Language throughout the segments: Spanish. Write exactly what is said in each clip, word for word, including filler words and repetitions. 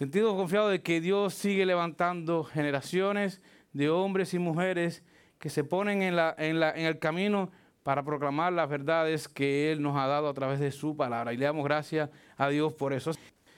Sentido confiado de que Dios sigue levantando generaciones de hombres y mujeres que se ponen en, la, en, la, en el camino para proclamar las verdades que Él nos ha dado a través de su palabra. Y le damos gracias a Dios por eso.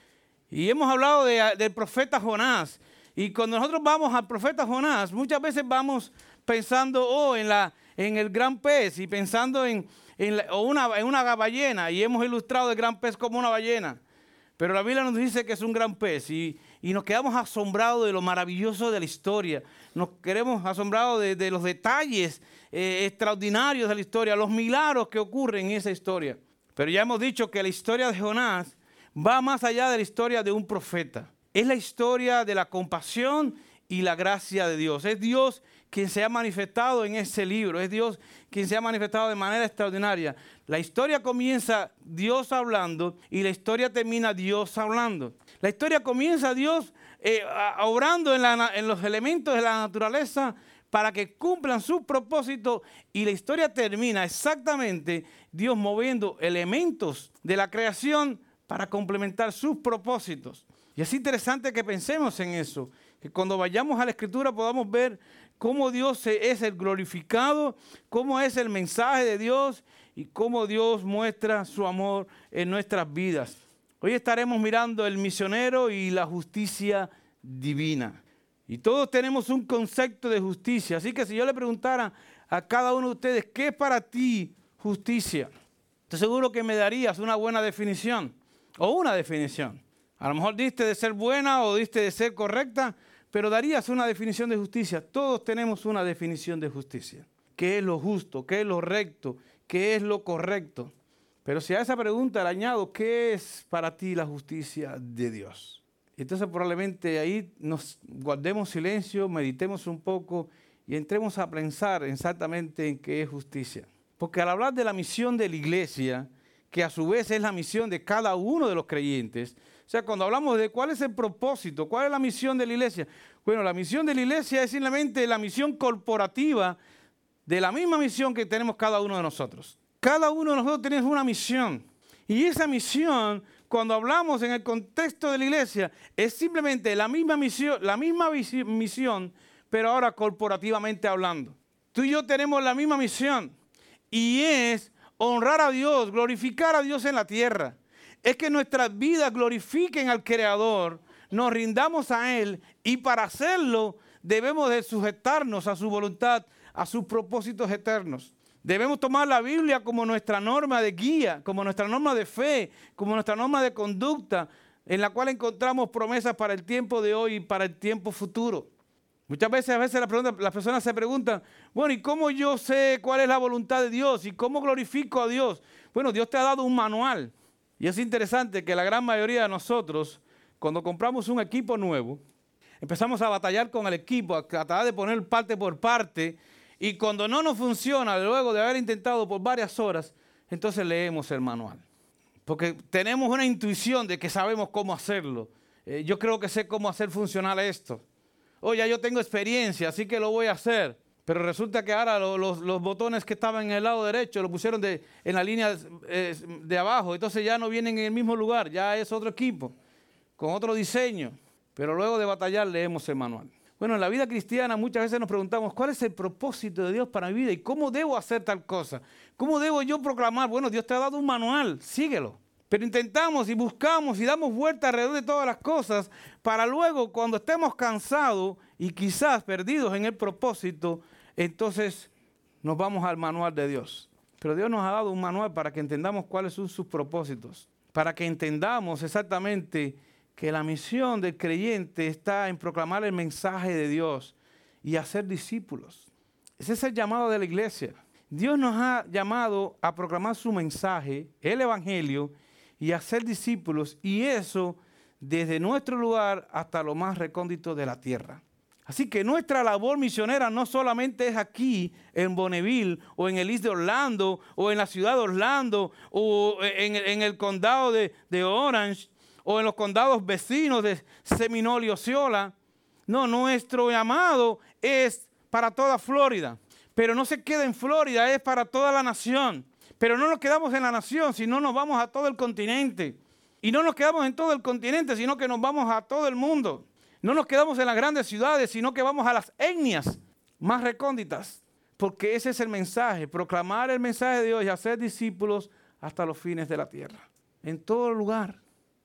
Y hemos hablado de, del profeta Jonás. Y cuando nosotros vamos al profeta Jonás, muchas veces vamos pensando oh, en, la, en el gran pez y pensando en, en, la, o una, en una ballena. Y hemos ilustrado el gran pez como una ballena. Pero la Biblia nos dice que es un gran pez y, y nos quedamos asombrados de lo maravilloso de la historia. Nos quedamos asombrados de, de los detalles eh, extraordinarios de la historia, los milagros que ocurren en esa historia. Pero ya hemos dicho que la historia de Jonás va más allá de la historia de un profeta. Es la historia de la compasión y la gracia de Dios. Es Dios quien se ha manifestado en ese libro. Es Dios quien se ha manifestado de manera extraordinaria. La historia comienza Dios hablando y la historia termina Dios hablando. La historia comienza Dios eh, obrando en, la, en los elementos de la naturaleza para que cumplan sus propósitos y la historia termina exactamente Dios moviendo elementos de la creación para complementar sus propósitos. Y es interesante que pensemos en eso, que cuando vayamos a la Escritura podamos ver cómo Dios es el glorificado, cómo es el mensaje de Dios y cómo Dios muestra su amor en nuestras vidas. Hoy estaremos mirando el misionero y la justicia divina. Y todos tenemos un concepto de justicia, así que si yo le preguntara a cada uno de ustedes, ¿qué es para ti justicia? Estoy seguro que me darías una buena definición o una definición. A lo mejor diste de ser buena o diste de ser correcta, pero darías una definición de justicia. Todos tenemos una definición de justicia. ¿Qué es lo justo? ¿Qué es lo recto? ¿Qué es lo correcto? Pero si a esa pregunta le añado, ¿qué es para ti la justicia de Dios? Entonces probablemente ahí nos guardemos silencio, meditemos un poco y entremos a pensar exactamente en qué es justicia. Porque al hablar de la misión de la iglesia, que a su vez es la misión de cada uno de los creyentes, o sea, cuando hablamos de cuál es el propósito, cuál es la misión de la iglesia, bueno, la misión de la iglesia es simplemente la misión corporativa de la misma misión que tenemos cada uno de nosotros. Cada uno de nosotros tenemos una misión. Y esa misión, cuando hablamos en el contexto de la iglesia, es simplemente la misma misión, la misma misión, pero ahora corporativamente hablando. Tú y yo tenemos la misma misión y es honrar a Dios, glorificar a Dios en la tierra. Es que nuestras vidas glorifiquen al Creador, nos rindamos a Él y para hacerlo debemos de sujetarnos a su voluntad, a sus propósitos eternos. Debemos tomar la Biblia como nuestra norma de guía, como nuestra norma de fe, como nuestra norma de conducta, en la cual encontramos promesas para el tiempo de hoy y para el tiempo futuro. Muchas veces, a veces la pregunta, las personas se preguntan, bueno, ¿y cómo yo sé cuál es la voluntad de Dios? ¿Y cómo glorifico a Dios? Bueno, Dios te ha dado un manual. Y es interesante que la gran mayoría de nosotros, cuando compramos un equipo nuevo, empezamos a batallar con el equipo, a tratar de poner parte por parte, y cuando no nos funciona, luego de haber intentado por varias horas, entonces leemos el manual. Porque tenemos una intuición de que sabemos cómo hacerlo. Eh, yo creo que sé cómo hacer funcionar esto. Oh, ya yo tengo experiencia, así que lo voy a hacer. Pero resulta que ahora lo, los, los botones que estaban en el lado derecho lo pusieron de, en la línea eh, de abajo. Entonces ya no vienen en el mismo lugar, ya es otro equipo, con otro diseño. Pero luego de batallar leemos el manual. Bueno, en la vida cristiana muchas veces nos preguntamos, ¿cuál es el propósito de Dios para mi vida? ¿Y cómo debo hacer tal cosa? ¿Cómo debo yo proclamar? Bueno, Dios te ha dado un manual, síguelo. Pero intentamos y buscamos y damos vuelta alrededor de todas las cosas para luego, cuando estemos cansados y quizás perdidos en el propósito, entonces nos vamos al manual de Dios. Pero Dios nos ha dado un manual para que entendamos cuáles son sus propósitos, para que entendamos exactamente que la misión del creyente está en proclamar el mensaje de Dios y hacer discípulos. Ese es el llamado de la iglesia. Dios nos ha llamado a proclamar su mensaje, el evangelio, y hacer discípulos, y eso desde nuestro lugar hasta lo más recóndito de la tierra. Así que nuestra labor misionera no solamente es aquí en Bonneville o en el East de Orlando o en la ciudad de Orlando o en, en el condado de, de Orange o en los condados vecinos de Seminole y Osceola. No, nuestro llamado es para toda Florida, pero no se queda en Florida, es para toda la nación. Pero no nos quedamos en la nación, sino nos vamos a todo el continente. Y no nos quedamos en todo el continente, sino que nos vamos a todo el mundo. No nos quedamos en las grandes ciudades, sino que vamos a las etnias más recónditas. Porque ese es el mensaje, proclamar el mensaje de Dios y hacer discípulos hasta los fines de la tierra. En todo lugar.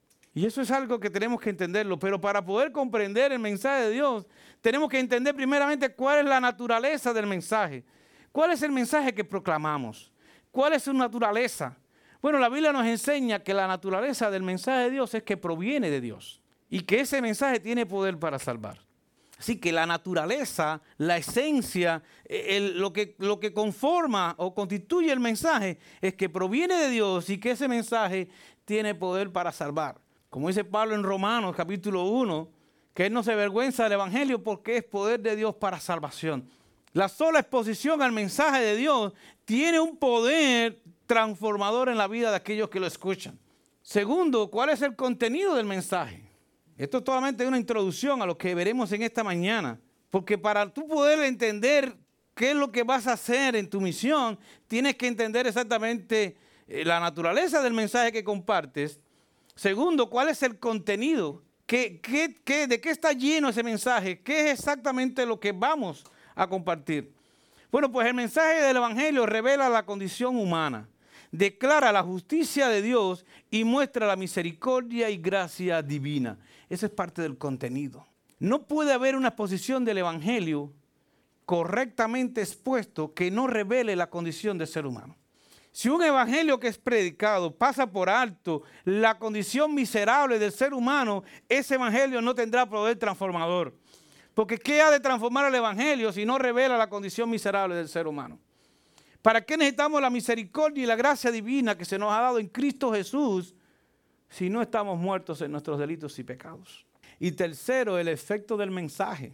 Y eso es algo que tenemos que entenderlo. Pero para poder comprender el mensaje de Dios, tenemos que entender primeramente cuál es la naturaleza del mensaje. ¿Cuál es el mensaje que proclamamos? ¿Cuál es su naturaleza? Bueno, la Biblia nos enseña que la naturaleza del mensaje de Dios es que proviene de Dios y que ese mensaje tiene poder para salvar. Así que la naturaleza, la esencia, el, lo, que, lo que conforma o constituye el mensaje es que proviene de Dios y que ese mensaje tiene poder para salvar. Como dice Pablo en Romanos capítulo uno, que él no se avergüenza del evangelio porque es poder de Dios para salvación. La sola exposición al mensaje de Dios tiene un poder transformador en la vida de aquellos que lo escuchan. Segundo, ¿cuál es el contenido del mensaje? Esto es solamente una introducción a lo que veremos en esta mañana. Porque para tú poder entender qué es lo que vas a hacer en tu misión, tienes que entender exactamente la naturaleza del mensaje que compartes. Segundo, ¿cuál es el contenido? ¿Qué, qué, qué, ¿De qué está lleno ese mensaje? ¿Qué es exactamente lo que vamos a compartir? Bueno, pues el mensaje del evangelio revela la condición humana, declara la justicia de Dios y muestra la misericordia y gracia divina. Esa es parte del contenido. No puede haber una exposición del evangelio correctamente expuesto que no revele la condición del ser humano. Si un evangelio que es predicado pasa por alto la condición miserable del ser humano, ese evangelio no tendrá poder transformador. Porque ¿qué ha de transformar el evangelio si no revela la condición miserable del ser humano? ¿Para qué necesitamos la misericordia y la gracia divina que se nos ha dado en Cristo Jesús si no estamos muertos en nuestros delitos y pecados? Y tercero, el efecto del mensaje.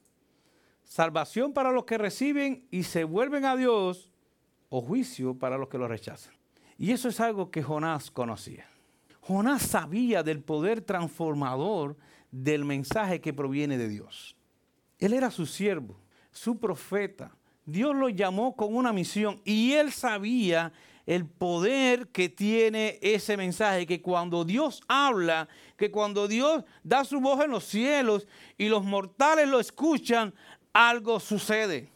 Salvación para los que reciben y se vuelven a Dios, o juicio para los que lo rechazan. Y eso es algo que Jonás conocía. Jonás sabía del poder transformador del mensaje que proviene de Dios. Él era su siervo, su profeta. Dios lo llamó con una misión y él sabía el poder que tiene ese mensaje, que cuando Dios habla, que cuando Dios da su voz en los cielos y los mortales lo escuchan, algo sucede.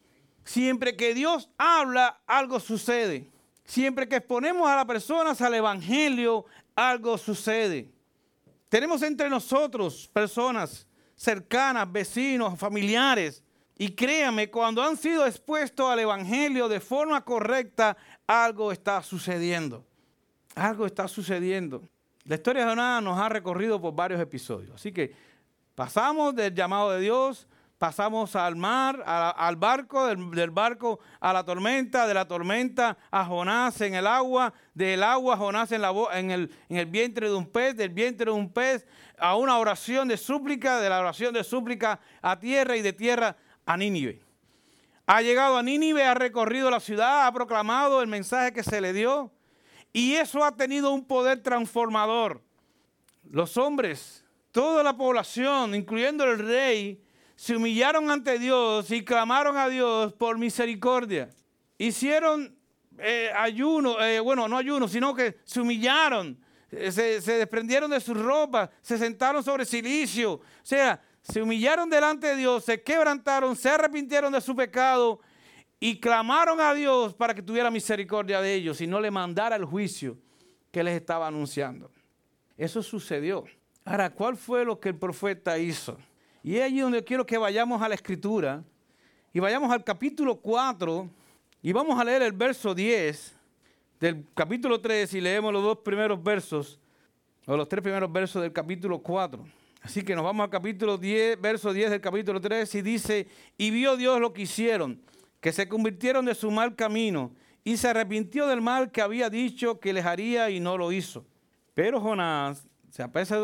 Siempre que Dios habla, algo sucede. Siempre que exponemos a las personas al evangelio, algo sucede. Tenemos entre nosotros personas cercanas, vecinos, familiares. Y créame, cuando han sido expuestos al evangelio de forma correcta, algo está sucediendo. Algo está sucediendo. La historia de Jonás nos ha recorrido por varios episodios. Así que pasamos del llamado de Dios, pasamos al mar, a, al barco, del, del barco a la tormenta, de la tormenta a Jonás en el agua, del agua a Jonás en, la, en, el, en el vientre de un pez, del vientre de un pez a una oración de súplica, de la oración de súplica a tierra y de tierra a Nínive. Ha llegado a Nínive, ha recorrido la ciudad, ha proclamado el mensaje que se le dio y eso ha tenido un poder transformador. Los hombres, toda la población, incluyendo el rey, se humillaron ante Dios y clamaron a Dios por misericordia. Hicieron eh, ayuno, eh, bueno, no ayuno, sino que se humillaron, eh, se, se desprendieron de sus ropas, se sentaron sobre silicio, o sea, se humillaron delante de Dios, se quebrantaron, se arrepintieron de su pecado y clamaron a Dios para que tuviera misericordia de ellos y no le mandara el juicio que les estaba anunciando. Eso sucedió. Ahora, ¿cuál fue lo que el profeta hizo? Y es allí donde quiero que vayamos a la Escritura y vayamos al capítulo cuatro y vamos a leer el verso diez del capítulo tres y leemos los dos primeros versos o los tres primeros versos del capítulo cuatro. Así que nos vamos al capítulo diez, verso diez del capítulo tres y dice: y vio Dios lo que hicieron, que se convirtieron de su mal camino y se arrepintió del mal que había dicho que les haría y no lo hizo. Pero Jonás se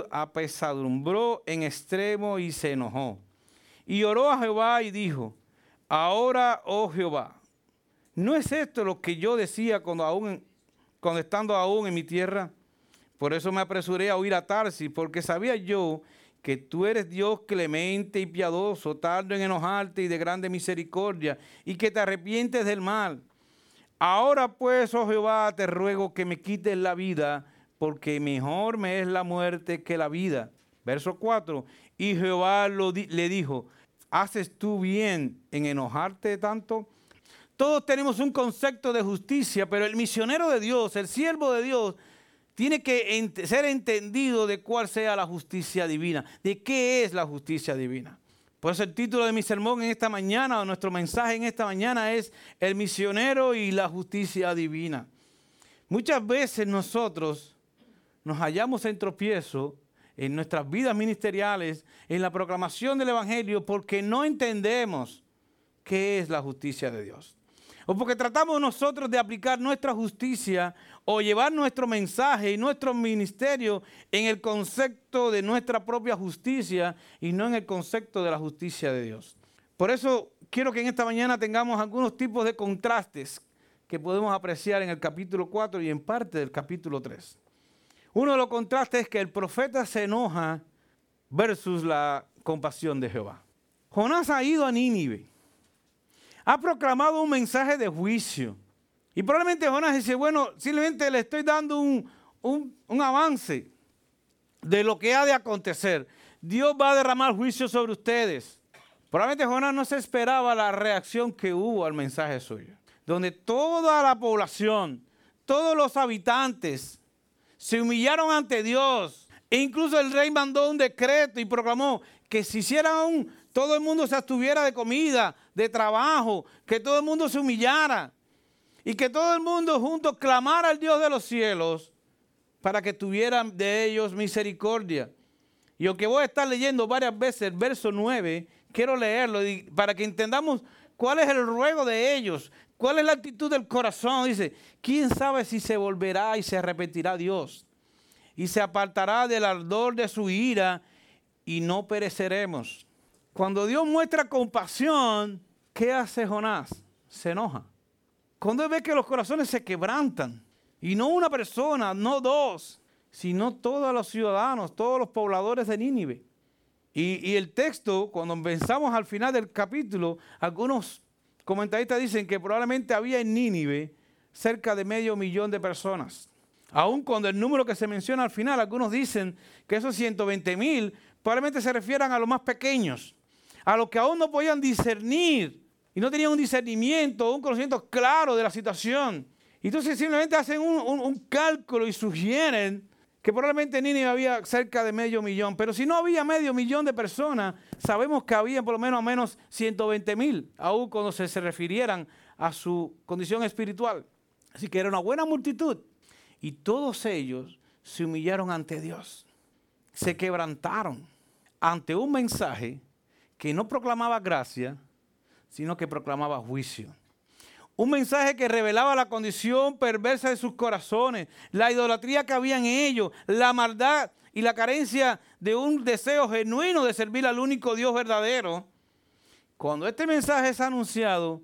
apesadumbró en extremo y se enojó. Y oró a Jehová y dijo: ahora, oh Jehová, ¿no es esto lo que yo decía cuando, aún, cuando estando aún en mi tierra? Por eso me apresuré a huir a Tarsis, porque sabía yo que tú eres Dios clemente y piadoso, tardo en enojarte y de grande misericordia, y que te arrepientes del mal. Ahora pues, oh Jehová, te ruego que me quites la vida, porque mejor me es la muerte que la vida. Verso cuatro, y Jehová lo di- le dijo, ¿haces tú bien en enojarte tanto? Todos tenemos un concepto de justicia, pero el misionero de Dios, el siervo de Dios, tiene que ent- ser entendido de cuál sea la justicia divina, de qué es la justicia divina. Por eso el título de mi sermón en esta mañana, o nuestro mensaje en esta mañana es El misionero y la justicia divina. Muchas veces nosotros nos hallamos en tropiezo en nuestras vidas ministeriales, en la proclamación del Evangelio, porque no entendemos qué es la justicia de Dios. O porque tratamos nosotros de aplicar nuestra justicia o llevar nuestro mensaje y nuestro ministerio en el concepto de nuestra propia justicia y no en el concepto de la justicia de Dios. Por eso quiero que en esta mañana tengamos algunos tipos de contrastes que podemos apreciar en el capítulo cuatro y en parte del capítulo tres. Uno de los contrastes es que el profeta se enoja versus la compasión de Jehová. Jonás ha ido a Nínive. Ha proclamado un mensaje de juicio. Y probablemente Jonás dice, bueno, simplemente le estoy dando un, un, un avance de lo que ha de acontecer. Dios va a derramar juicio sobre ustedes. Probablemente Jonás no se esperaba la reacción que hubo al mensaje suyo. Donde toda la población, todos los habitantes se humillaron ante Dios. E incluso el rey mandó un decreto y proclamó que si hiciera un... todo el mundo se abstuviera de comida, de trabajo, que todo el mundo se humillara y que todo el mundo juntos clamara al Dios de los cielos para que tuvieran de ellos misericordia. Y aunque voy a estar leyendo varias veces el verso nueve, quiero leerlo para que entendamos cuál es el ruego de ellos, cuál es la actitud del corazón. Dice, ¿quién sabe si se volverá y se arrepentirá Dios y se apartará del ardor de su ira y no pereceremos? Cuando Dios muestra compasión, ¿qué hace Jonás? Se enoja. Cuando él ve que los corazones se quebrantan, y no una persona, no dos, sino todos los ciudadanos, todos los pobladores de Nínive. Y, y el texto, cuando pensamos al final del capítulo, algunos comentaristas dicen que probablemente había en Nínive cerca de medio millón de personas. Aun cuando el número que se menciona al final, algunos dicen que esos ciento veinte mil probablemente se refieran a los más pequeños, a los que aún no podían discernir y no tenían un discernimiento, un conocimiento claro de la situación. Entonces simplemente hacen un, un, un cálculo y sugieren que probablemente en Nínive había cerca de medio millón. Pero si no había medio millón de personas, sabemos que había por lo menos, menos ciento veinte mil, aún cuando se, se refirieran a su condición espiritual. Así que era una buena multitud. Y todos ellos se humillaron ante Dios. Se quebrantaron ante un mensaje que no proclamaba gracia, sino que proclamaba juicio. Un mensaje que revelaba la condición perversa de sus corazones, la idolatría que había en ellos, la maldad y la carencia de un deseo genuino de servir al único Dios verdadero. Cuando este mensaje es anunciado,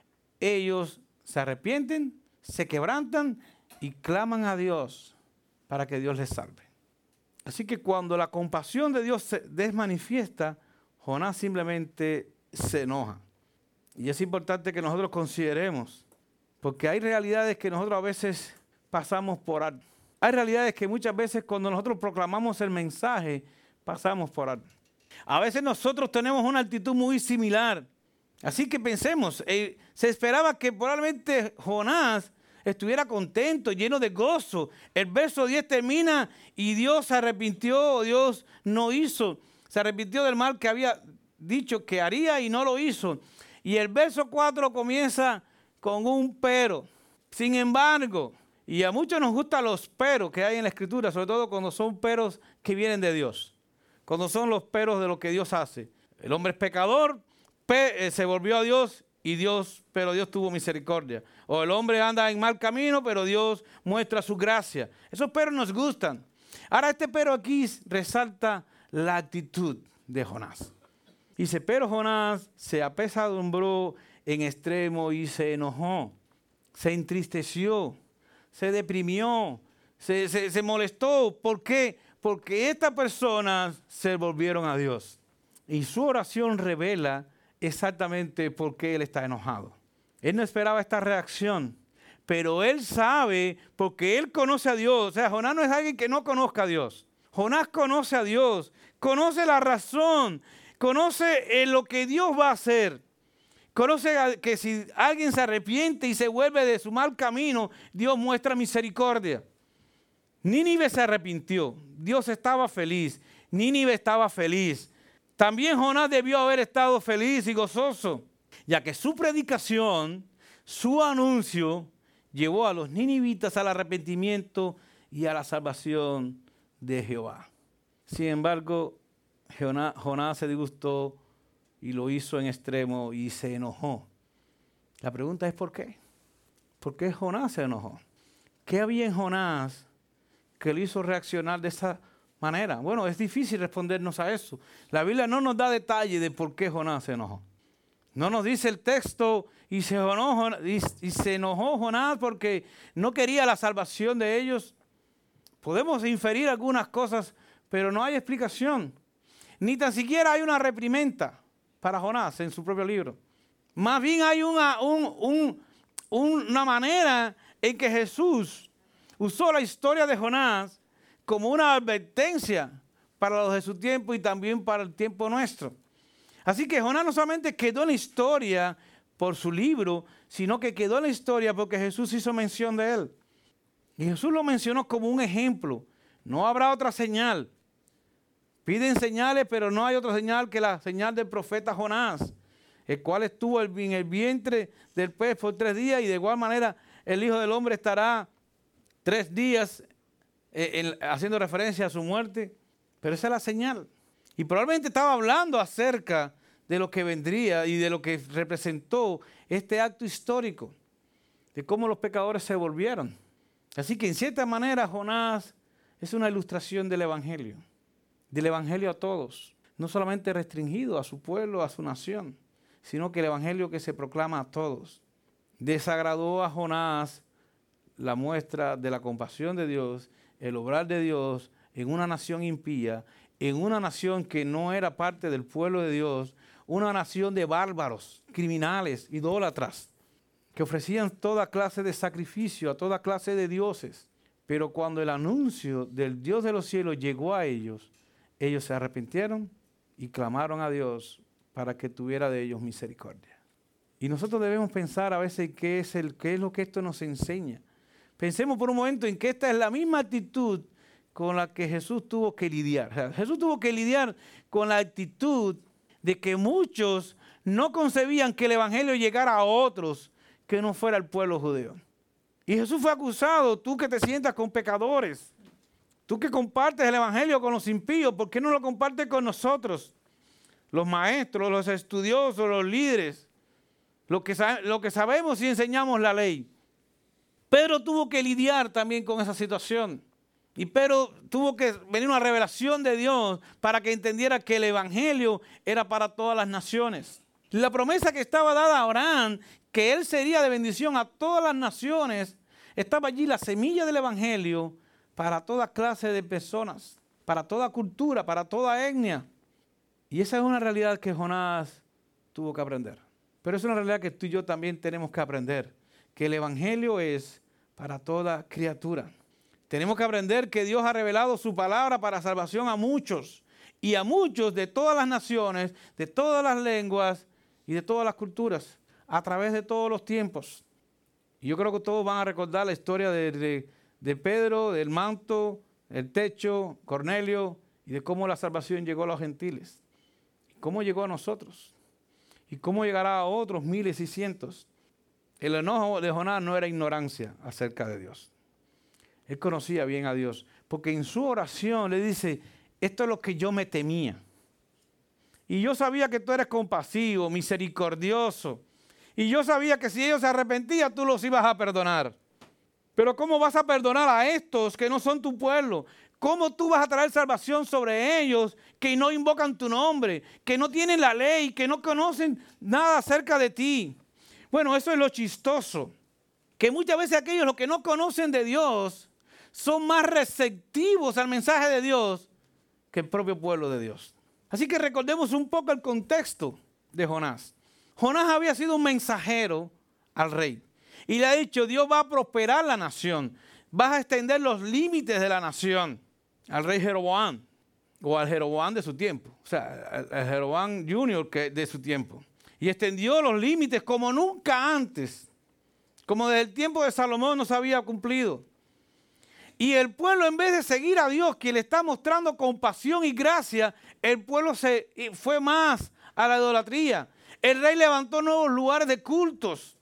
ellos se arrepienten, se quebrantan y claman a Dios para que Dios les salve. Así que cuando la compasión de Dios se desmanifiesta, Jonás simplemente se enoja. Y es importante que nosotros consideremos, porque hay realidades que nosotros a veces pasamos por alto. Hay realidades que muchas veces cuando nosotros proclamamos el mensaje, pasamos por alto. A veces nosotros tenemos una actitud muy similar. Así que pensemos, eh, se esperaba que probablemente Jonás estuviera contento, lleno de gozo. El verso diez termina y Dios se arrepintió, Dios no hizo. Se arrepintió del mal que había dicho que haría y no lo hizo. Y el verso cuatro comienza con un pero. Sin embargo, y a muchos nos gustan los peros que hay en la Escritura, sobre todo cuando son peros que vienen de Dios. Cuando son los peros de lo que Dios hace. El hombre es pecador, pe- eh, se volvió a Dios y Dios, pero Dios tuvo misericordia. O el hombre anda en mal camino, pero Dios muestra su gracia. Esos peros nos gustan. Ahora este pero aquí resalta la actitud de Jonás. Dice, pero Jonás se apesadumbró en extremo y se enojó, se entristeció, se deprimió, se, se, se molestó. ¿Por qué? Porque estas personas se volvieron a Dios. Y su oración revela exactamente por qué él está enojado. Él no esperaba esta reacción, pero él sabe porque él conoce a Dios. O sea, Jonás no es alguien que no conozca a Dios. Jonás conoce a Dios, conoce la razón, conoce eh, lo que Dios va a hacer. Conoce que si alguien se arrepiente y se vuelve de su mal camino, Dios muestra misericordia. Nínive se arrepintió, Dios estaba feliz, Nínive estaba feliz. También Jonás debió haber estado feliz y gozoso, ya que su predicación, su anuncio, llevó a los ninivitas al arrepentimiento y a la salvación de Jehová. Sin embargo, Jonás, Jonás se disgustó y lo hizo en extremo y se enojó. La pregunta es ¿por qué? ¿Por qué Jonás se enojó? ¿Qué había en Jonás que lo hizo reaccionar de esa manera? Bueno, es difícil respondernos a eso. La Biblia no nos da detalle de por qué Jonás se enojó. No nos dice el texto y se enojó, y, y se enojó Jonás porque no quería la salvación de ellos. Podemos inferir algunas cosas, pero no hay explicación. Ni tan siquiera hay una reprimenda para Jonás en su propio libro. Más bien hay una, un, un, una manera en que Jesús usó la historia de Jonás como una advertencia para los de su tiempo y también para el tiempo nuestro. Así que Jonás no solamente quedó en la historia por su libro, sino que quedó en la historia porque Jesús hizo mención de él. Y Jesús lo mencionó como un ejemplo. No habrá otra señal. Piden señales, pero no hay otra señal que la señal del profeta Jonás, el cual estuvo en el vientre del pez por tres días y de igual manera el Hijo del Hombre estará tres días eh, en, haciendo referencia a su muerte. Pero esa es la señal. Y probablemente estaba hablando acerca de lo que vendría y de lo que representó este acto histórico, de cómo los pecadores se volvieron. Así que en cierta manera Jonás es una ilustración del Evangelio, del Evangelio a todos, no solamente restringido a su pueblo, a su nación, sino que el Evangelio que se proclama a todos. Desagradó a Jonás la muestra de la compasión de Dios, el obrar de Dios en una nación impía, en una nación que no era parte del pueblo de Dios, una nación de bárbaros, criminales, idólatras, que ofrecían toda clase de sacrificio a toda clase de dioses. Pero cuando el anuncio del Dios de los cielos llegó a ellos, ellos se arrepintieron y clamaron a Dios para que tuviera de ellos misericordia. Y nosotros debemos pensar a veces qué es, el, qué es lo que esto nos enseña. Pensemos por un momento en que esta es la misma actitud con la que Jesús tuvo que lidiar. O sea, Jesús tuvo que lidiar con la actitud de que muchos no concebían que el Evangelio llegara a otros que no fuera el pueblo judío. Y Jesús fue acusado, tú que te sientas con pecadores, tú que compartes el Evangelio con los impíos, ¿por qué no lo compartes con nosotros? Los maestros, los estudiosos, los líderes, lo que, lo que sabemos y enseñamos la ley. Pedro tuvo que lidiar también con esa situación. Y Pedro tuvo que venir una revelación de Dios para que entendiera que el Evangelio era para todas las naciones. La promesa que estaba dada a Abraham, que él sería de bendición a todas las naciones, estaba allí la semilla del Evangelio para toda clase de personas, para toda cultura, para toda etnia. Y esa es una realidad que Jonás tuvo que aprender. Pero es una realidad que tú y yo también tenemos que aprender, que el Evangelio es para toda criatura. Tenemos que aprender que Dios ha revelado su palabra para salvación a muchos, y a muchos de todas las naciones, de todas las lenguas y de todas las culturas, a través de todos los tiempos. Y yo creo que todos van a recordar la historia de, de, de Pedro, del manto, el techo, Cornelio, y de cómo la salvación llegó a los gentiles. Y cómo llegó a nosotros. Y cómo llegará a otros miles y cientos. El enojo de Jonás no era ignorancia acerca de Dios. Él conocía bien a Dios, porque en su oración le dice, esto es lo que yo me temía. Y yo sabía que tú eres compasivo, misericordioso. Y yo sabía que si ellos se arrepentían, tú los ibas a perdonar. Pero ¿cómo vas a perdonar a estos que no son tu pueblo? ¿Cómo tú vas a traer salvación sobre ellos que no invocan tu nombre, que no tienen la ley, que no conocen nada acerca de ti? Bueno, eso es lo chistoso, que muchas veces aquellos los que no conocen de Dios son más receptivos al mensaje de Dios que el propio pueblo de Dios. Así que recordemos un poco el contexto de Jonás. Jonás había sido un mensajero al rey. y le ha dicho, Dios va a prosperar la nación, vas a extender los límites de la nación al rey Jeroboam, o al Jeroboam de su tiempo, o sea, al, al Jeroboam junior que de su tiempo. Y extendió los límites como nunca antes, como desde el tiempo de Salomón no se había cumplido. Y el pueblo, en vez de seguir a Dios, que le está mostrando compasión y gracia, el pueblo se fue más a la idolatría. El rey levantó nuevos lugares de cultos.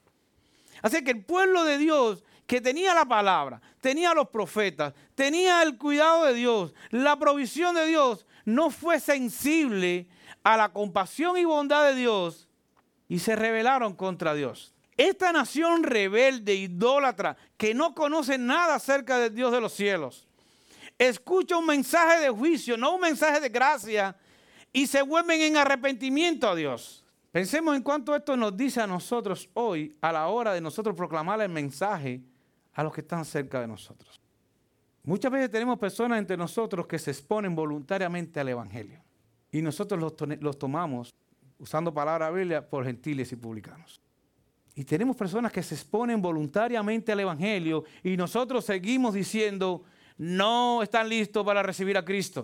Así que el pueblo de Dios, que tenía la palabra, tenía los profetas, tenía el cuidado de Dios, la provisión de Dios, no fue sensible a la compasión y bondad de Dios y se rebelaron contra Dios. Esta nación rebelde, idólatra, que no conoce nada acerca del Dios de los cielos, escucha un mensaje de juicio, no un mensaje de gracia, y se vuelven en arrepentimiento a Dios. Pensemos en cuánto esto nos dice a nosotros hoy, a la hora de nosotros proclamar el mensaje a los que están cerca de nosotros. Muchas veces tenemos personas entre nosotros que se exponen voluntariamente al Evangelio, y nosotros los, to- los tomamos, usando palabra Biblia, por gentiles y publicanos. Y tenemos personas que se exponen voluntariamente al Evangelio y nosotros seguimos diciendo, no están listos para recibir a Cristo.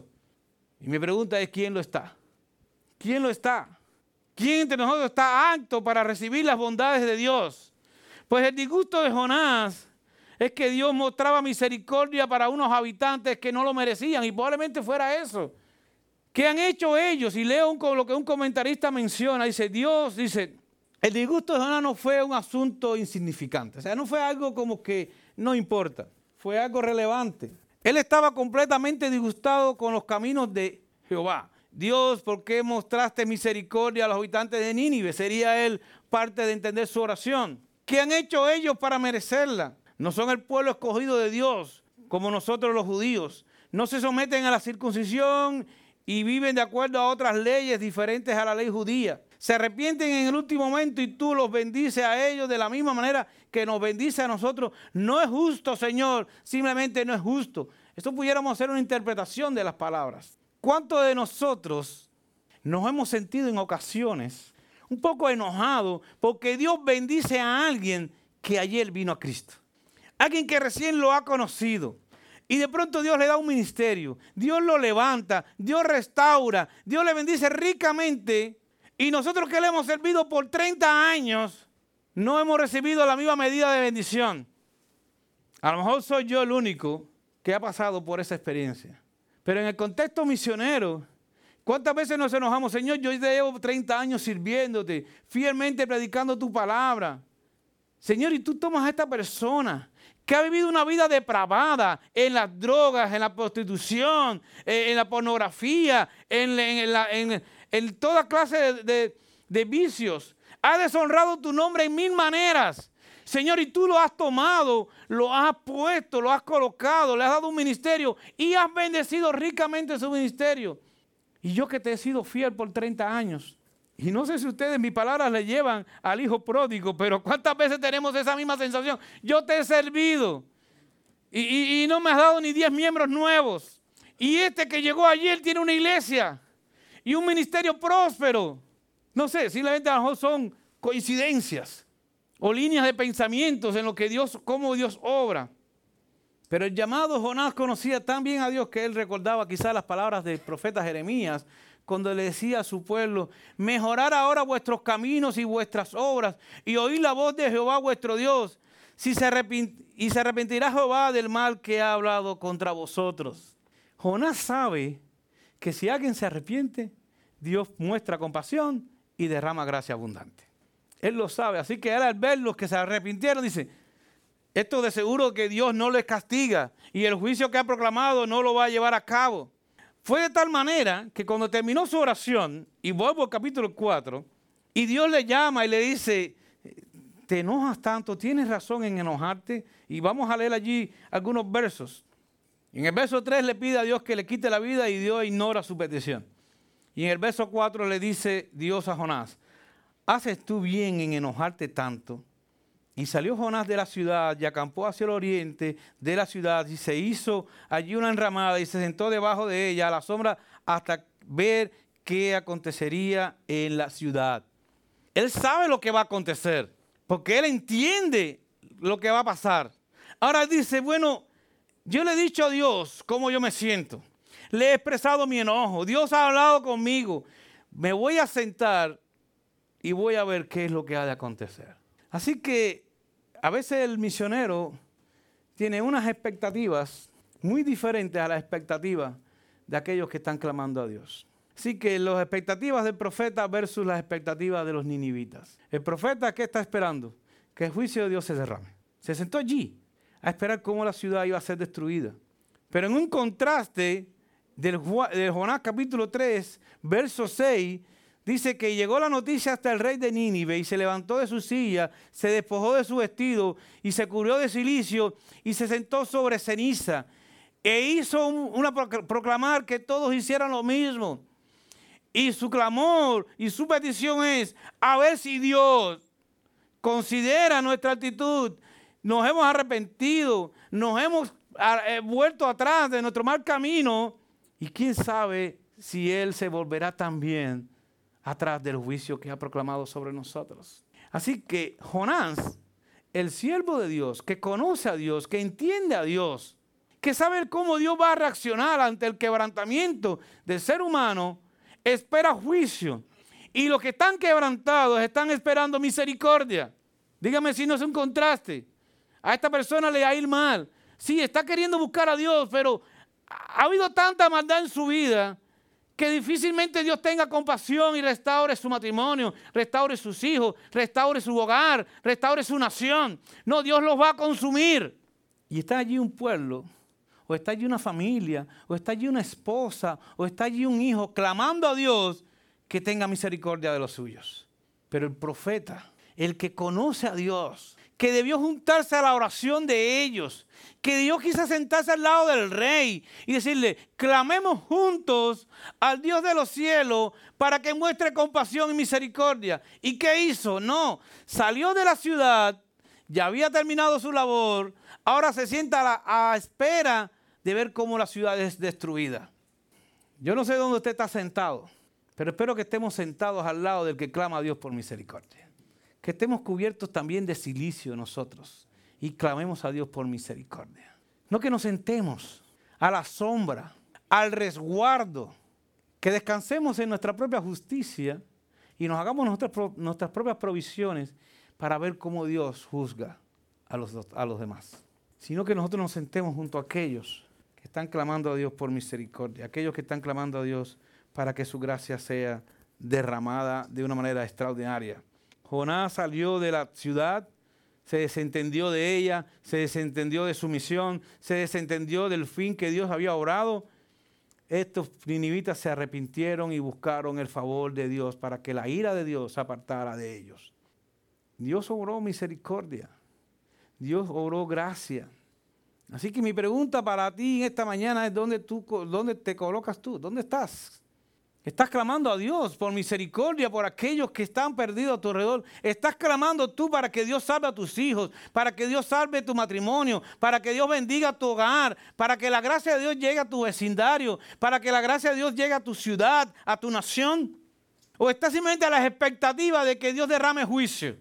Y mi pregunta es, ¿quién lo está? ¿Quién lo está? ¿Quién entre nosotros está apto para recibir las bondades de Dios? Pues el disgusto de Jonás es que Dios mostraba misericordia para unos habitantes que no lo merecían y probablemente fuera eso. ¿Qué han hecho ellos? Y leo un, lo que un comentarista menciona, dice, Dios, dice... El disgusto de Jonás no fue un asunto insignificante, o sea, no fue algo como que no importa, fue algo relevante. Él estaba completamente disgustado con los caminos de Jehová. Dios, ¿por qué mostraste misericordia a los habitantes de Nínive? Sería él parte de entender su oración. ¿Qué han hecho ellos para merecerla? No son el pueblo escogido de Dios, como nosotros los judíos. No se someten a la circuncisión y viven de acuerdo a otras leyes diferentes a la ley judía. Se arrepienten en el último momento y tú los bendices a ellos de la misma manera que nos bendice a nosotros. No es justo, Señor, simplemente no es justo. Esto pudiéramos hacer una interpretación de las palabras. ¿Cuántos de nosotros nos hemos sentido en ocasiones un poco enojados porque Dios bendice a alguien que ayer vino a Cristo? Alguien que recién lo ha conocido. Y de pronto Dios le da un ministerio, Dios lo levanta, Dios restaura, Dios le bendice ricamente. Y nosotros que le hemos servido por treinta años, no hemos recibido la misma medida de bendición. A lo mejor soy yo el único que ha pasado por esa experiencia. Pero en el contexto misionero, ¿cuántas veces nos enojamos? Señor, yo llevo treinta años sirviéndote, fielmente predicando tu palabra. Señor, y tú tomas a esta persona que ha vivido una vida depravada en las drogas, en la prostitución, en la pornografía, en, en, la, en, en toda clase de, de, de vicios. Ha deshonrado tu nombre en mil maneras. Señor, y tú lo has tomado, lo has puesto, lo has colocado, le has dado un ministerio y has bendecido ricamente su ministerio. Y yo que te he sido fiel por treinta años. Y no sé si ustedes mis palabras le llevan al hijo pródigo, pero ¿cuántas veces tenemos esa misma sensación? Yo te he servido y, y, y no me has dado ni diez miembros nuevos. Y este que llegó ayer tiene una iglesia y un ministerio próspero. No sé, simplemente a lo mejor son coincidencias o líneas de pensamientos en lo que Dios, cómo Dios obra. Pero el llamado Jonás conocía tan bien a Dios que él recordaba quizás las palabras del profeta Jeremías cuando le decía a su pueblo, mejorar ahora vuestros caminos y vuestras obras y oír la voz de Jehová vuestro Dios, si se arrepint- y se arrepentirá Jehová del mal que ha hablado contra vosotros. Jonás sabe que si alguien se arrepiente, Dios muestra compasión y derrama gracia abundante. Él lo sabe, así que él al ver los que se arrepintieron dice, esto de seguro que Dios no les castiga y el juicio que ha proclamado no lo va a llevar a cabo. Fue de tal manera que cuando terminó su oración, y vuelvo al capítulo cuatro, y Dios le llama y le dice, te enojas tanto, tienes razón en enojarte, y vamos a leer allí algunos versos. En el verso tres le pide a Dios que le quite la vida y Dios ignora su petición. Y en el verso cuatro le dice Dios a Jonás, ¿haces tú bien en enojarte tanto? Y salió Jonás de la ciudad y acampó hacia el oriente de la ciudad y se hizo allí una enramada y se sentó debajo de ella a la sombra hasta ver qué acontecería en la ciudad. Él sabe lo que va a acontecer porque él entiende lo que va a pasar. Ahora dice, bueno, yo le he dicho a Dios cómo yo me siento. Le he expresado mi enojo. Dios ha hablado conmigo. Me voy a sentar y voy a ver qué es lo que ha de acontecer. Así que a veces el misionero tiene unas expectativas muy diferentes a las expectativas de aquellos que están clamando a Dios. Así que las expectativas del profeta versus las expectativas de los ninivitas. El profeta, ¿qué está esperando? Que el juicio de Dios se derrame. Se sentó allí a esperar cómo la ciudad iba a ser destruida. Pero en un contraste del, del Jonás capítulo tres, verso seis, dice que llegó la noticia hasta el rey de Nínive y se levantó de su silla, se despojó de su vestido y se cubrió de cilicio y se sentó sobre ceniza. E hizo un, una proclamar que todos hicieran lo mismo. Y su clamor y su petición es a ver si Dios considera nuestra actitud. Nos hemos arrepentido, nos hemos eh, vuelto atrás de nuestro mal camino y quién sabe si Él se volverá también atrás del juicio que ha proclamado sobre nosotros. Así que Jonás, el siervo de Dios, que conoce a Dios, que entiende a Dios, que sabe cómo Dios va a reaccionar ante el quebrantamiento del ser humano, espera juicio. Y los que están quebrantados están esperando misericordia. Dígame si no es un contraste. A esta persona le va a ir mal. Sí, está queriendo buscar a Dios, pero ha habido tanta maldad en su vida que difícilmente Dios tenga compasión y restaure su matrimonio, restaure sus hijos, restaure su hogar, restaure su nación. No, Dios los va a consumir. Y está allí un pueblo, o está allí una familia, o está allí una esposa, o está allí un hijo clamando a Dios que tenga misericordia de los suyos. Pero el profeta, el que conoce a Dios, que debió juntarse a la oración de ellos, que Dios quiso sentarse al lado del rey y decirle, clamemos juntos al Dios de los cielos para que muestre compasión y misericordia. ¿Y qué hizo? No, salió de la ciudad, ya había terminado su labor, ahora se sienta a la a espera de ver cómo la ciudad es destruida. Yo no sé dónde usted está sentado, pero espero que estemos sentados al lado del que clama a Dios por misericordia. Que estemos cubiertos también de silicio nosotros y clamemos a Dios por misericordia. No que nos sentemos a la sombra, al resguardo, que descansemos en nuestra propia justicia y nos hagamos nuestras, nuestras propias provisiones para ver cómo Dios juzga a los, a los demás. Sino que nosotros nos sentemos junto a aquellos que están clamando a Dios por misericordia, aquellos que están clamando a Dios para que su gracia sea derramada de una manera extraordinaria. Jonás salió de la ciudad, se desentendió de ella, se desentendió de su misión, se desentendió del fin que Dios había orado. Estos ninivitas se arrepintieron y buscaron el favor de Dios para que la ira de Dios se apartara de ellos. Dios obró misericordia, Dios obró gracia. Así que mi pregunta para ti en esta mañana es ¿dónde, tú, dónde te colocas tú? ¿Dónde estás? Estás clamando a Dios por misericordia por aquellos que están perdidos a tu alrededor. Estás clamando tú para que Dios salve a tus hijos, para que Dios salve tu matrimonio, para que Dios bendiga tu hogar, para que la gracia de Dios llegue a tu vecindario, para que la gracia de Dios llegue a tu ciudad, a tu nación. O estás simplemente a las expectativas de que Dios derrame juicio.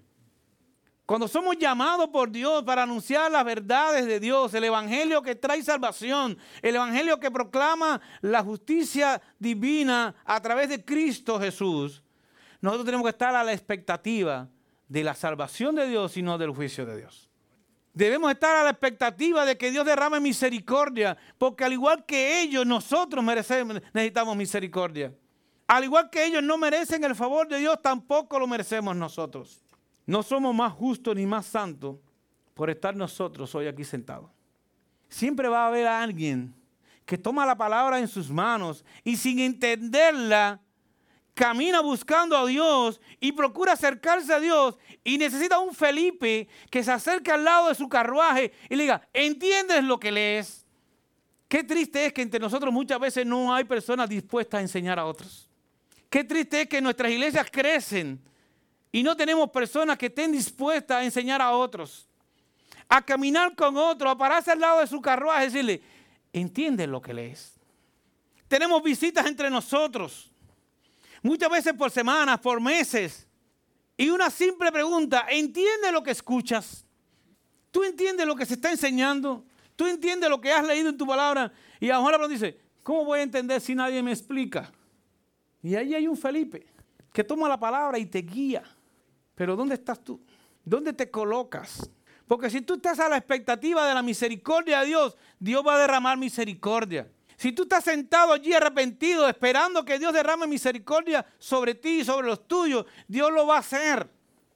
Cuando somos llamados por Dios para anunciar las verdades de Dios, el evangelio que trae salvación, el evangelio que proclama la justicia divina a través de Cristo Jesús, nosotros tenemos que estar a la expectativa de la salvación de Dios y no del juicio de Dios. Debemos estar a la expectativa de que Dios derrame misericordia, porque al igual que ellos, nosotros merecemos, necesitamos misericordia. Al igual que ellos no merecen el favor de Dios, tampoco lo merecemos nosotros. No somos más justos ni más santos por estar nosotros hoy aquí sentados. Siempre va a haber alguien que toma la palabra en sus manos y sin entenderla, camina buscando a Dios y procura acercarse a Dios y necesita un Felipe que se acerque al lado de su carruaje y le diga, ¿entiendes lo que lees? Qué triste es que entre nosotros muchas veces no hay personas dispuestas a enseñar a otros. Qué triste es que nuestras iglesias crecen y no tenemos personas que estén dispuestas a enseñar a otros, a caminar con otros, a pararse al lado de su carruaje y decirle, ¿entiendes lo que lees? Tenemos visitas entre nosotros, muchas veces por semanas, por meses, y una simple pregunta, ¿entiendes lo que escuchas? ¿Tú entiendes lo que se está enseñando? ¿Tú entiendes lo que has leído en tu palabra? Y a lo mejor la persona dice, ¿cómo voy a entender si nadie me explica? Y ahí hay un Felipe que toma la palabra y te guía. Pero ¿dónde estás tú? ¿Dónde te colocas? Porque si tú estás a la expectativa de la misericordia de Dios, Dios va a derramar misericordia. Si tú estás sentado allí arrepentido, esperando que Dios derrame misericordia sobre ti y sobre los tuyos, Dios lo va a hacer.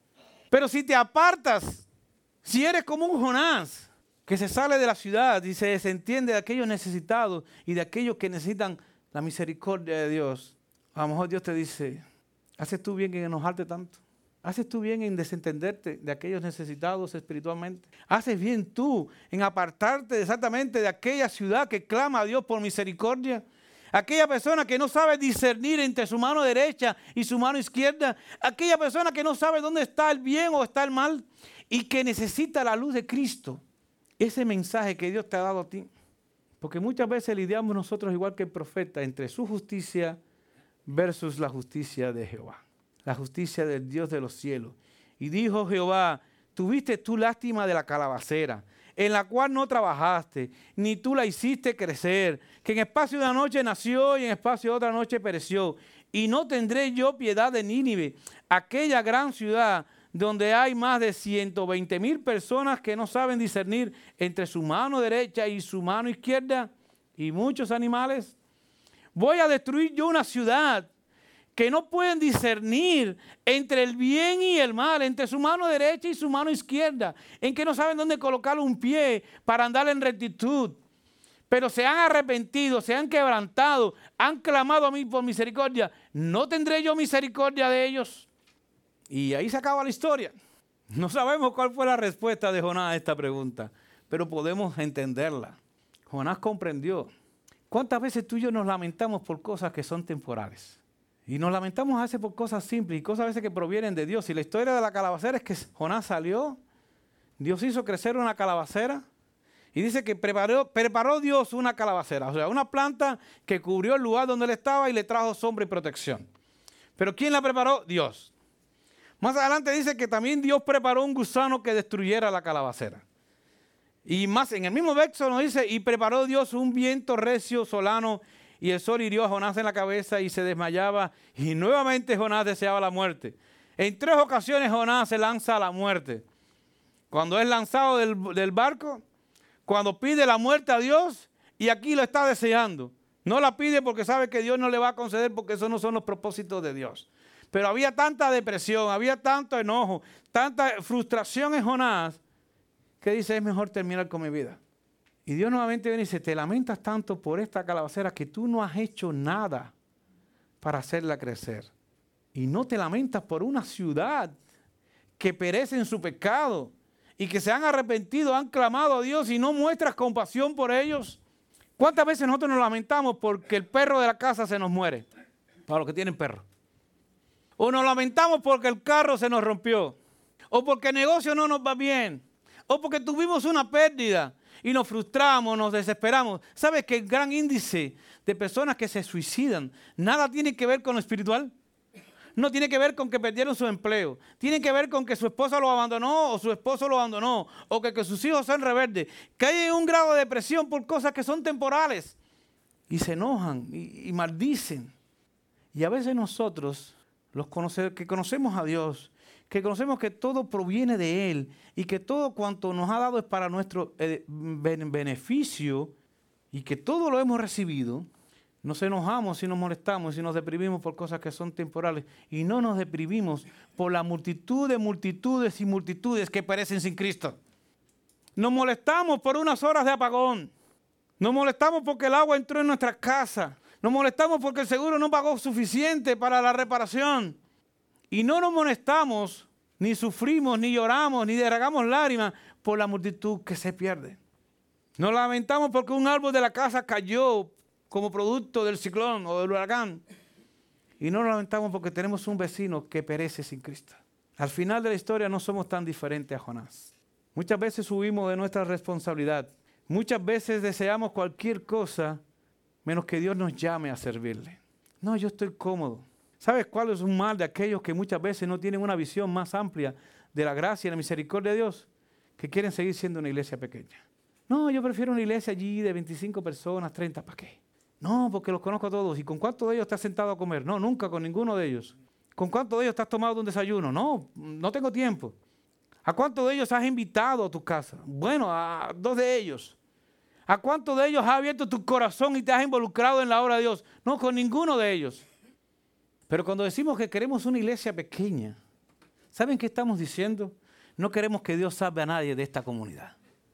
Pero si te apartas, si eres como un Jonás, que se sale de la ciudad y se desentiende de aquellos necesitados y de aquellos que necesitan la misericordia de Dios, a lo mejor Dios te dice, ¿haces tú bien en enojarte tanto? ¿Haces tú bien en desentenderte de aquellos necesitados espiritualmente? ¿Haces bien tú en apartarte exactamente de aquella ciudad que clama a Dios por misericordia? Aquella persona que no sabe discernir entre su mano derecha y su mano izquierda. Aquella persona que no sabe dónde está el bien o está el mal y que necesita la luz de Cristo. Ese mensaje que Dios te ha dado a ti. Porque muchas veces lidiamos nosotros igual que el profeta entre su justicia versus la justicia de Jehová. La justicia del Dios de los cielos. Y dijo Jehová, tuviste tú lástima de la calabacera, en la cual no trabajaste, ni tú la hiciste crecer, que en espacio de una noche nació y en espacio de otra noche pereció. Y no tendré yo piedad de Nínive, aquella gran ciudad donde hay más de ciento veinte mil personas que no saben discernir entre su mano derecha y su mano izquierda, y muchos animales. Voy a destruir yo una ciudad que no pueden discernir entre el bien y el mal, entre su mano derecha y su mano izquierda, en que no saben dónde colocar un pie para andar en rectitud. Pero se han arrepentido, se han quebrantado, han clamado a mí por misericordia. ¿No tendré yo misericordia de ellos? Y ahí se acaba la historia. No sabemos cuál fue la respuesta de Jonás a esta pregunta, pero podemos entenderla. Jonás comprendió. ¿Cuántas veces tú y yo nos lamentamos por cosas que son temporales? Y nos lamentamos a veces por cosas simples y cosas a veces que provienen de Dios. Y la historia de la calabacera es que Jonás salió, Dios hizo crecer una calabacera y dice que preparó, preparó Dios una calabacera, o sea, una planta que cubrió el lugar donde él estaba y le trajo sombra y protección. Pero ¿quién la preparó? Dios. Más adelante dice que también Dios preparó un gusano que destruyera la calabacera. Y más en el mismo verso nos dice, y preparó Dios un viento recio solano, y el sol hirió a Jonás en la cabeza y se desmayaba, y nuevamente Jonás deseaba la muerte. En tres ocasiones Jonás se lanza a la muerte. Cuando es lanzado del, del barco, cuando pide la muerte a Dios, y aquí lo está deseando. No la pide porque sabe que Dios no le va a conceder, porque esos no son los propósitos de Dios. Pero había tanta depresión, había tanto enojo, tanta frustración en Jonás, que dice, es mejor terminar con mi vida. Y Dios nuevamente viene y dice, te lamentas tanto por esta calabacera que tú no has hecho nada para hacerla crecer. Y no te lamentas por una ciudad que perece en su pecado y que se han arrepentido, han clamado a Dios y no muestras compasión por ellos. ¿Cuántas veces nosotros nos lamentamos porque el perro de la casa se nos muere? Para los que tienen perro. O nos lamentamos porque el carro se nos rompió. O porque el negocio no nos va bien. O porque tuvimos una pérdida. Y nos frustramos, nos desesperamos. ¿Sabes que el gran índice de personas que se suicidan nada tiene que ver con lo espiritual? No tiene que ver con que perdieron su empleo. Tiene que ver con que su esposa lo abandonó o su esposo lo abandonó. O que, que sus hijos son rebeldes. Que hay un grado de depresión por cosas que son temporales. Y se enojan y, y maldicen. Y a veces nosotros, los conoce, que conocemos a Dios, que conocemos que todo proviene de Él y que todo cuanto nos ha dado es para nuestro eh, beneficio y que todo lo hemos recibido, nos enojamos y nos molestamos y nos deprimimos por cosas que son temporales y no nos deprimimos por la multitud de multitudes y multitudes que perecen sin Cristo. Nos molestamos por unas horas de apagón, nos molestamos porque el agua entró en nuestra casa, nos molestamos porque el seguro no pagó suficiente para la reparación. Y no nos molestamos, ni sufrimos, ni lloramos, ni derramamos lágrimas por la multitud que se pierde. Nos lamentamos porque un árbol de la casa cayó como producto del ciclón o del huracán. Y no nos lamentamos porque tenemos un vecino que perece sin Cristo. Al final de la historia no somos tan diferentes a Jonás. Muchas veces huimos de nuestra responsabilidad. Muchas veces deseamos cualquier cosa menos que Dios nos llame a servirle. No, yo estoy cómodo. ¿Sabes cuál es un mal de aquellos que muchas veces no tienen una visión más amplia de la gracia y la misericordia de Dios? que quieren seguir siendo una iglesia pequeña. No, yo prefiero una iglesia allí de veinticinco personas, treinta, ¿para qué? No, porque los conozco a todos. ¿Y con cuántos de ellos estás sentado a comer? No, nunca con ninguno de ellos. ¿Con cuántos de ellos estás tomado un desayuno? No, no tengo tiempo. ¿A cuántos de ellos has invitado a tu casa? Bueno, a dos de ellos. ¿A cuántos de ellos has abierto tu corazón y te has involucrado en la obra de Dios? No, con ninguno de ellos. Pero cuando decimos que queremos una iglesia pequeña, ¿saben qué estamos diciendo? No queremos que Dios salve a nadie de esta comunidad.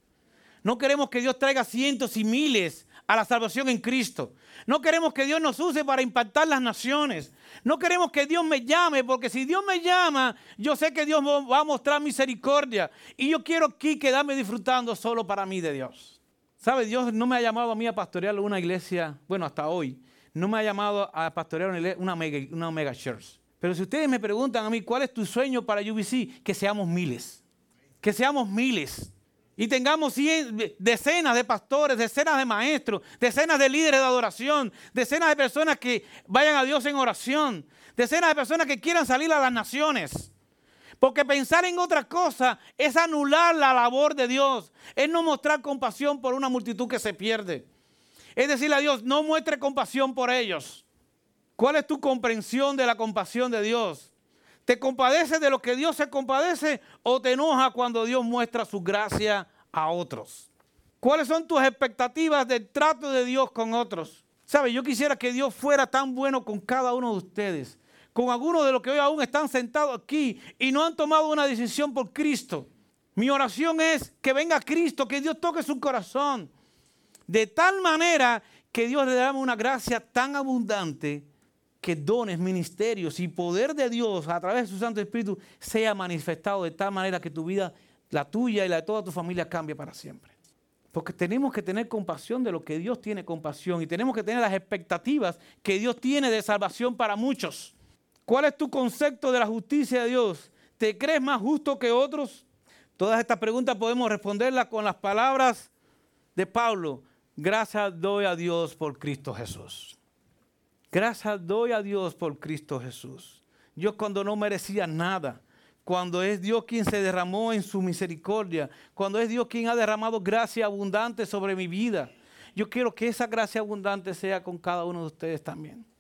No queremos que Dios traiga cientos y miles a la salvación en Cristo. No queremos que Dios nos use para impactar las naciones. No queremos que Dios me llame, porque si Dios me llama, yo sé que Dios va a mostrar misericordia. Y yo quiero aquí quedarme disfrutando solo para mí de Dios. ¿Sabe? Dios no me ha llamado a mí a pastorear una iglesia, bueno, hasta hoy, no me ha llamado a pastorear una, iglesia, una, mega, una mega church. Pero si ustedes me preguntan a mí, ¿cuál es tu sueño para U B C? Que seamos miles. Que seamos miles. Y tengamos cien, decenas de pastores, decenas de maestros, decenas de líderes de adoración, decenas de personas que vayan a Dios en oración, decenas de personas que quieran salir a las naciones. Porque pensar en otra cosa es anular la labor de Dios, es no mostrar compasión por una multitud que se pierde. Es decirle a Dios, no muestre compasión por ellos. ¿Cuál es tu comprensión de la compasión de Dios? ¿Te compadeces de lo que Dios se compadece o te enoja cuando Dios muestra su gracia a otros? ¿Cuáles son tus expectativas del trato de Dios con otros? ¿Sabe? Yo quisiera que Dios fuera tan bueno con cada uno de ustedes, con algunos de los que hoy aún están sentados aquí y no han tomado una decisión por Cristo. Mi oración es que venga Cristo, que Dios toque su corazón, de tal manera que Dios le dé una gracia tan abundante que dones, ministerios y poder de Dios a través de su Santo Espíritu sea manifestado de tal manera que tu vida, la tuya y la de toda tu familia cambie para siempre. Porque tenemos que tener compasión de lo que Dios tiene compasión y tenemos que tener las expectativas que Dios tiene de salvación para muchos. ¿Cuál es tu concepto de la justicia de Dios? ¿Te crees más justo que otros? Todas estas preguntas podemos responderlas con las palabras de Pablo. Gracias doy a Dios por Cristo Jesús. Gracias doy a Dios por Cristo Jesús. Yo cuando no merecía nada, cuando es Dios quien se derramó en su misericordia, cuando es Dios quien ha derramado gracia abundante sobre mi vida. Yo quiero que esa gracia abundante sea con cada uno de ustedes también.